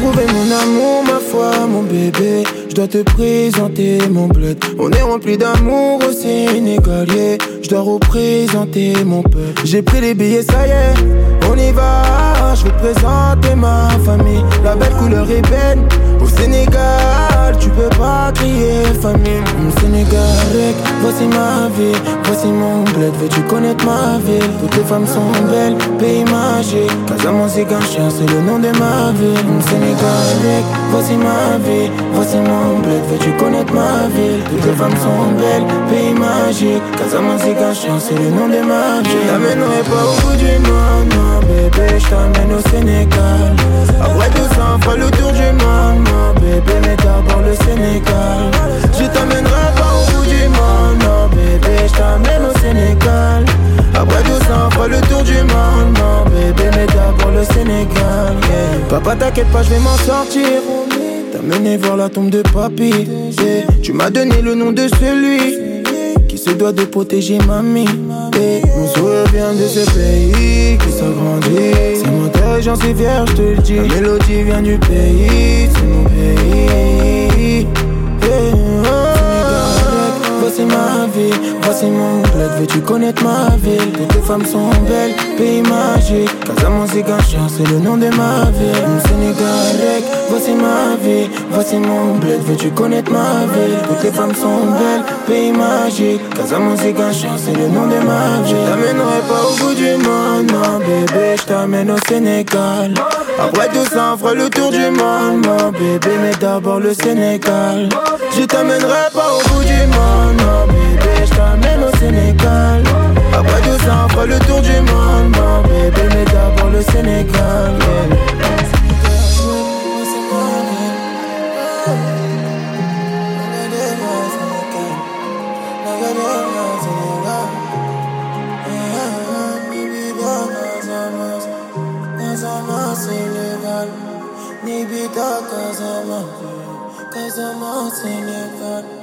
trouvé mon amour, ma foi, mon bébé. Je dois te présenter mon bled. On est rempli d'amour au Sénégalier. Je dois représenter mon peuple. J'ai pris les billets, ça y est, on y va. Je vais te présenter ma famille. La belle couleur ébène. Au Sénégal, tu peux pas crier famille. Au Sénégal, voici ma vie, voici mon bled. Veux-tu connaître ma ville? Toutes les femmes sont belles, pays magique. Casamance et Ganchien, c'est le nom de ma ville. Au Sénégal, voici ma vie, voici mon bled. Veux-tu connaître ma ville? Toutes les femmes sont belles, pays magique. Casamance et Ganchien, c'est le nom de ma ville. Je t'amènerai pas au bout du monde, non bébé, je t'amène au Sénégal. Après tout ça, on fera le tour du monde, non bébé, mais d'abord le Sénégal. Je t'amènerai pas au bout du monde, non bébé, je t'amène au Sénégal. Après tout ça, on fera le tour du monde, non bébé, mais d'abord le Sénégal, yeah. Papa t'inquiète pas, je vais m'en sortir. T'amener voir la tombe de papy, yeah. Tu m'as donné le nom de celui qui se doit de protéger mamie, yeah. On se revient de ce pays qui s'agrandit. C'est mon terre, j'en suis fier, je te le dis. La mélodie vient du pays, c'est mon pays, yeah. Voici ma vie, voici mon bled. Veux-tu connaître ma ville? Toutes les femmes sont belles, pays magique. Casamance et Ganchien, c'est le nom de ma ville. Au Sénégal, voici ma vie, voici mon bled. Veux-tu connaître ma ville? Toutes les femmes sont belles, pays magique. Casamance et Ganchien, c'est le nom de ma ville. Je t'amènerai pas au bout du monde, non bébé, je t'amène au Sénégal. Après tout ça, on fera le tour du monde, mon bébé, mais d'abord le Sénégal. Je t'amènerai pas au bout du monde, non bébé, je t'amène au Sénégal. Après tout ça, on fera le tour du monde, mon bébé, mais d'abord le Sénégal, yeah. Casamance, Sénégal.